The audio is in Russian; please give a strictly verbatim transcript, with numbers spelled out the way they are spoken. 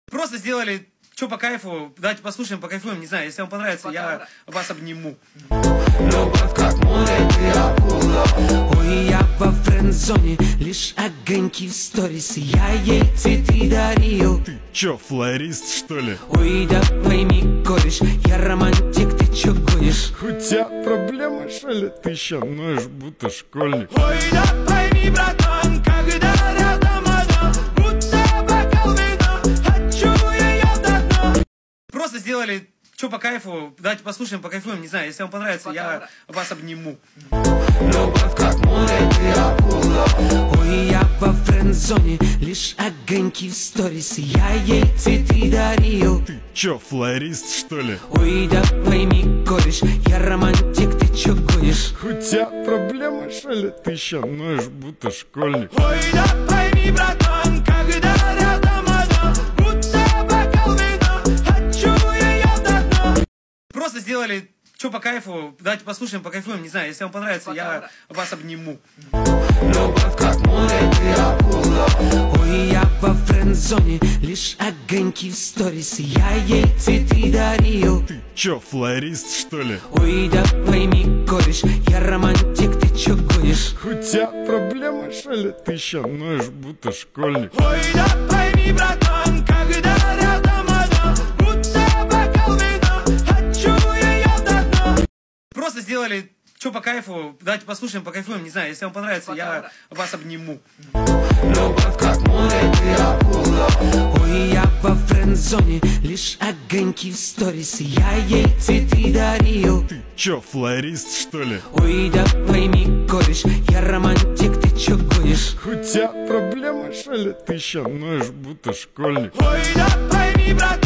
Просто сделали, что по кайфу, давайте послушаем, покайфуем, не знаю, если вам понравится, Пока, я да. вас обниму. Любовь как море, ты акула. Ой, я во френд-зоне, лишь огоньки в сторис. Я ей цветы дарил. Ты чё, флорист, что ли? Ой, да пойми, кореш, я романтик, ты чё гонишь? У тебя проблемы, что ли? Ты ща ноешь, будто школьник. Ой, да пойми, братан, когда рядом она, будто бокал вина, хочу её до дна. Просто сделали, что по кайфу, давайте послушаем, покайфуем, не знаю, если вам понравится, Пока, я да. вас обниму. Любовь как море, ты акула. Ой, я во френд-зоне, лишь огоньки в сторис. Я ей цветы дарил. Ты чё, флорист, что ли? Ой, да пойми, кореш, я романтик, ты чё гонишь? У тебя проблемы, что ли? Ты ща ноешь, будто школьник. Ой, да пойми, братан, когда рядом она, будто бокал вина, хочу её до дна. Просто сделали, что по кайфу, давайте послушаем, покайфуем, не знаю, если вам понравится, Пока, я да. вас обниму. Любовь как море, ты акула. Ой, я во френд-зоне, лишь огоньки в сторис. Я ей цветы дарил. Ты чё, флорист, что ли? Ой, да пойми, кореш, я романтик, ты чё гонишь? У тебя проблемы, что ли? Ты ща ноешь, будто школьник. Ой, да пойми, братан, когда рядом она, будто бокал вина, хочу её до дна. Просто сделали, что по кайфу, давайте послушаем, покайфуем, не знаю, если вам понравится, Пока, я да. вас обниму. Любовь как море, ты акула. Ой, я во френд-зоне, лишь огоньки в сторис. Я ей цветы дарил. Ты чё, флорист, что ли? Ой, да пойми, кореш, я романтик, ты чё гонишь? У тебя проблемы, что ли? Ты ща ноешь, будто школьник. Ой, да пойми, брат.